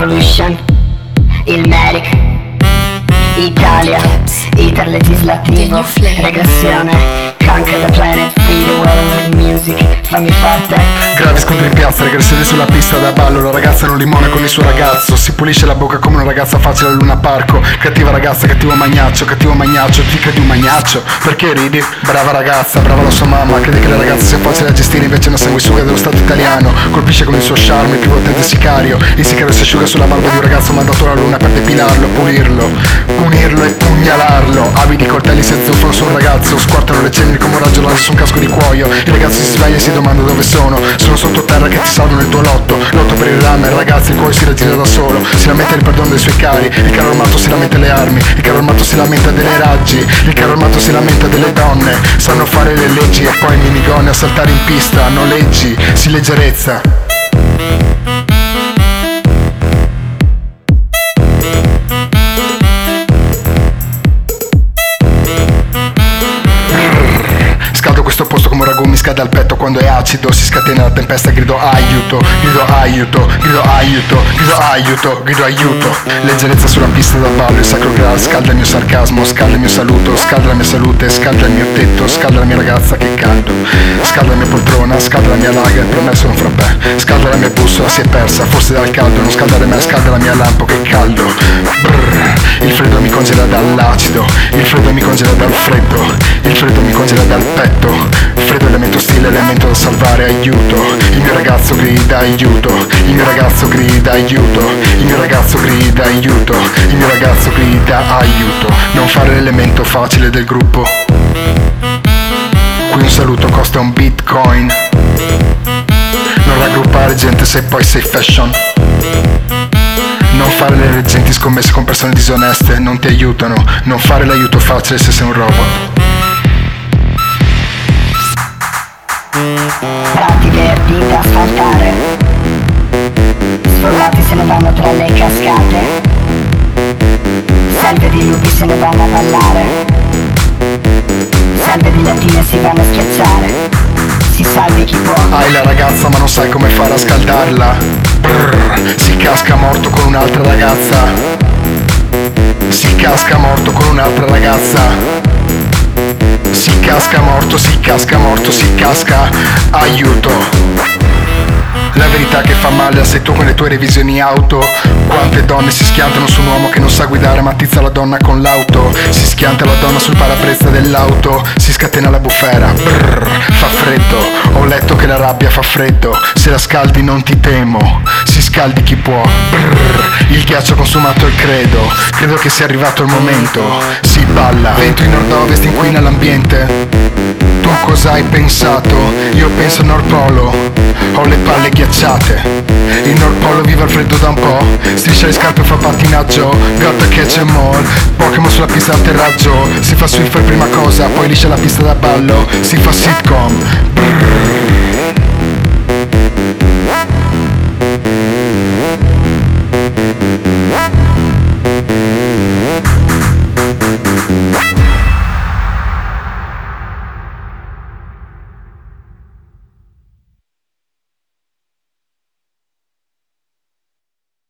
Revolution, il Medic, Italia, iter legislativo, regressione, Conquer the planet, free the world with music, fammi parte. Gravi scontri in piazza, regressione sulla pista da ballo. La ragazza non limona con il suo ragazzo, si pulisce la bocca come una ragazza facile al Luna Parco. Cattiva ragazza, cattivo magnaccio, ti credi un magnaccio? Perché ridi? Brava ragazza, brava la sua mamma, crede che la ragazza sia facile da gestire, invece è una sanguisuga dello Stato italiano. Colpisce con il suo charme il più potente sicario. Il sicario si asciuga sulla barba di un ragazzo mandato alla luna per depilarlo, pulirlo, unirlo e pugnalarlo. Abili coltelli si azzuffano su un ragazzo, squartano le ceneri come un raggio laser su un casco di cuoio. Il ragazzo si sveglia e si domanda dove sono. Sono sottoterra che ti salvano il tuo lotto per il rame. Il ragazzo il cuore si raggira da solo, si lamenta il perdono dei suoi cari. Il carro armato si lamenta le armi, il carro armato si lamenta delle raggi, il carro armato si lamenta delle donne. Sanno fare le leggi e poi minigonne a saltare in pista. No leggi, sì leggerezza. Scaldo questo posto come un ragù, mi scalda il petto quando è acido. Si scatena la tempesta, grido aiuto, grido aiuto, grido aiuto, grido aiuto, grido aiuto. Leggerezza sulla pista da ballo, il sacro graal scalda il mio sarcasmo, scalda il mio saluto, scalda la mia salute, scalda il mio tetto, scalda la mia ragazza che caldo. Scalda la mia poltrona, scalda la mia lager, per me sono un frappè. Scalda la mia bussola, si è persa, forse dal caldo. Non scaldare me, scalda la mia lampo, che caldo. Brrr. Il freddo mi congela dall'acido, il freddo mi congela dal freddo, il freddo mi congela dal petto. Freddo elemento stile, elemento da salvare, aiuto. Il mio ragazzo grida aiuto, il mio ragazzo grida aiuto, il mio ragazzo grida aiuto, il mio ragazzo grida aiuto. Non fare l'elemento facile del gruppo. Qui un saluto costa un bitcoin. Non raggruppare gente se poi sei fashion. Non fare le reggenti scommesse con persone disoneste, non ti aiutano. Non fare l'aiuto facile se sei un robot. Prati verdi da asfaltare, sfollati se ne vanno tra le cascate, selve di lupi se ne vanno a ballare, selve di latine si vanno a schiacciare. Si salvi chi può. Hai la ragazza ma non sai come fare a scaldarla. Brrr, si casca morto con un'altra ragazza. Si casca morto con un'altra ragazza. Si casca morto, si casca morto, si casca. Aiuto. La verità che fa male sei tu con le tue revisioni auto. Quante donne si schiantano su un uomo che non sa guidare ma attizza la donna con l'auto. Si schianta la donna sul parabrezza dell'auto. Si scatena la bufera. Brrr, fa freddo. Ho letto che la rabbia fa freddo. Se la scaldi non ti temo. Si scaldi chi può. Brrr, il ghiaccio ha consumato il credo. Credo che sia arrivato il momento. Si balla. Vento in nord-ovest inquina l'ambiente. Tu cosa hai pensato? Io penso al Nord Polo. Ho le palle ghiacciate. Il Nord Polo vive al freddo da un po'. Striscia le scarpe, fa pattinaggio. Gotta catch 'em all. Pokémon sulla pista d'atterraggio. Si fa Swiffer prima cosa, poi liscia la pista da ballo. Si fa sitcom. Brrr.